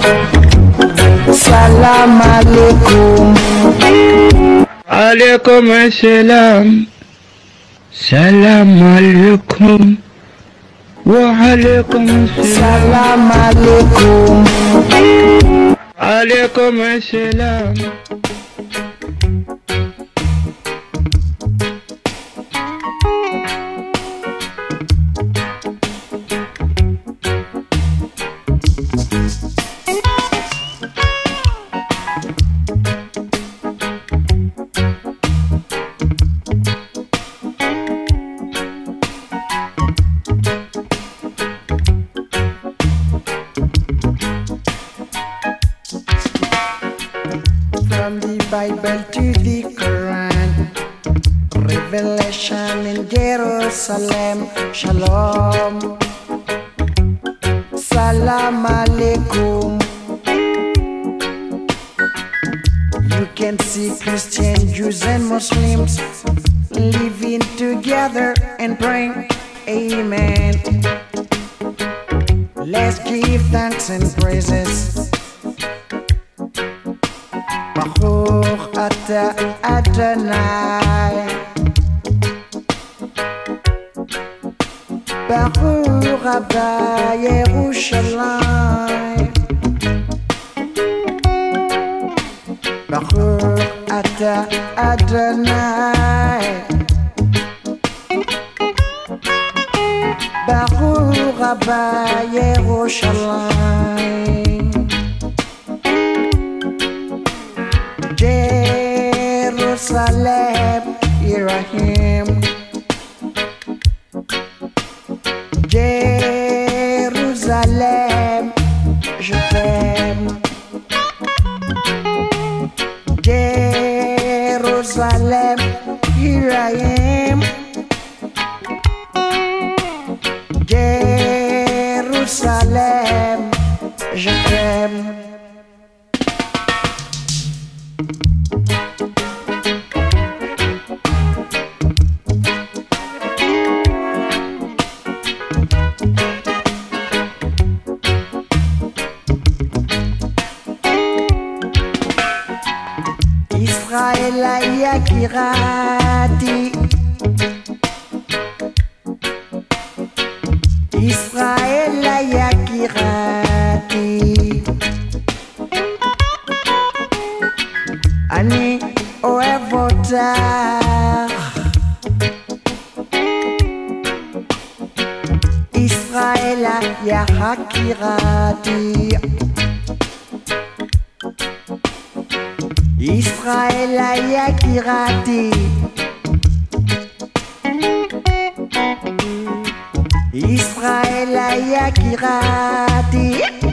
Salam alaikum. Alaikum assalam. Salam alaikum. Wa alaikum assalam. Salam alaikum. Alaikum assalam. From the Bible to the Quran, Revelation in Jerusalem, Shalom. Salam alaikum. You can see Christians, Jews and Muslims living together and praying, Amen. Let's give thanks and praises. Baruch Ata Adonai. Baruch Abba Yerushalayim. Baruch Ata Adonai. Baruch Abba Yerushalayim. Jerusalem, here I am. Jerusalem, je t'aime. Jerusalem, here I am. Jerusalem, je t'aime. Israël Yakirati. Israël Yakirati. Ani Oevotar. Israël Yakirati. Israël Yakirati. Israël Yakirati.